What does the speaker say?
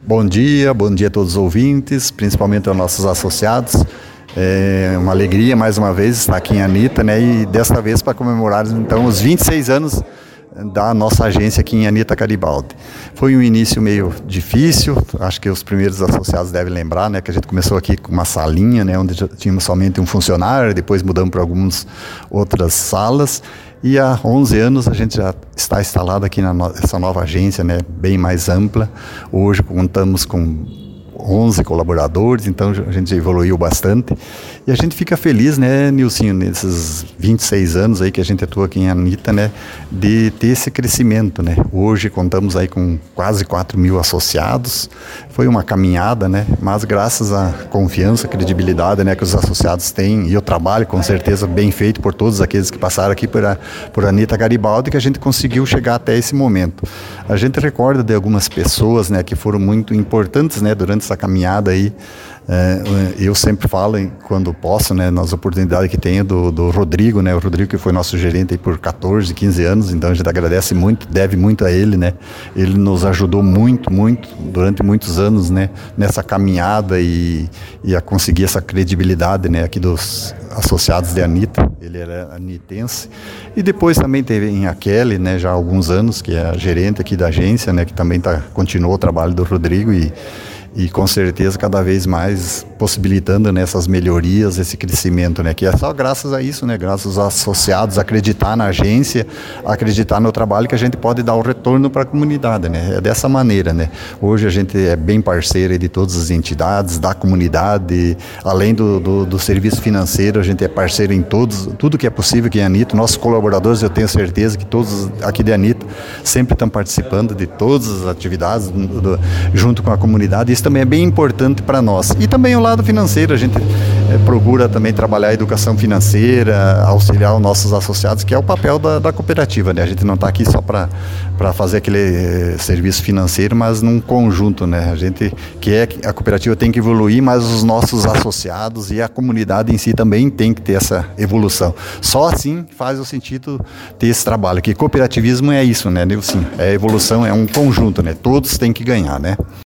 Bom dia a todos os ouvintes, principalmente aos nossos associados. É uma alegria mais uma vez estar aqui em Anita, né? E desta vez para comemorar então os 26 anos da nossa agência aqui em Anita Garibaldi. Foi um início meio difícil, acho que os primeiros associados devem lembrar, né, que a gente começou aqui com uma salinha, né, onde já tínhamos somente um funcionário, depois mudamos para algumas outras salas, e há 11 anos a gente já está instalado aqui nessa nova agência, né, bem mais ampla. Hoje contamos com 11 colaboradores, então a gente evoluiu bastante. E a gente fica feliz, né, Nilcinho, nesses 26 anos aí que a gente atua aqui em Anita, né, de ter esse crescimento, né. Hoje contamos aí com quase 4.000 associados. Foi uma caminhada, né, mas graças à confiança, credibilidade, né, que os associados têm, e o trabalho, com certeza, bem feito por todos aqueles que passaram aqui por Anita Garibaldi, que a gente conseguiu chegar até esse momento. A gente recorda de algumas pessoas, né, que foram muito importantes, né, durante essa caminhada aí. Eu sempre falo, quando posso, né, nas oportunidades que tenho, do Rodrigo, né, o Rodrigo que foi nosso gerente aí por 14, 15 anos, então a gente agradece muito, deve muito a ele, né, ele nos ajudou muito, durante muitos anos, né, nessa caminhada e a conseguir essa credibilidade, né, aqui dos associados de Anita. Ele era anitense, e depois também teve a Kelly, né, já há alguns anos, que é a gerente aqui da agência, né, que também continuou o trabalho do Rodrigo e com certeza cada vez mais possibilitando nessas melhorias, esse crescimento, né? Que é só graças a isso, né? Graças aos associados acreditar na agência, acreditar no trabalho que a gente pode dar o retorno para a comunidade, né? É dessa maneira, né? Hoje a gente é bem parceiro de todas as entidades, da comunidade, além do serviço financeiro, a gente é parceiro em tudo que é possível aqui em Anita. Nossos colaboradores, eu tenho certeza que todos aqui de Anita sempre estão participando de todas as atividades junto com a comunidade. Isso também é bem importante para nós. E também o lado financeiro, a gente procura também trabalhar a educação financeira, auxiliar os nossos associados, que é o papel da cooperativa, né? A gente não está aqui só para fazer aquele serviço financeiro, mas num conjunto, né? A gente quer que a cooperativa tem que evoluir, mas os nossos associados e a comunidade em si também tem que ter essa evolução. Só assim faz o sentido ter esse trabalho, que cooperativismo é isso, né, Nilson? É evolução, é um conjunto, né? Todos têm que ganhar, né?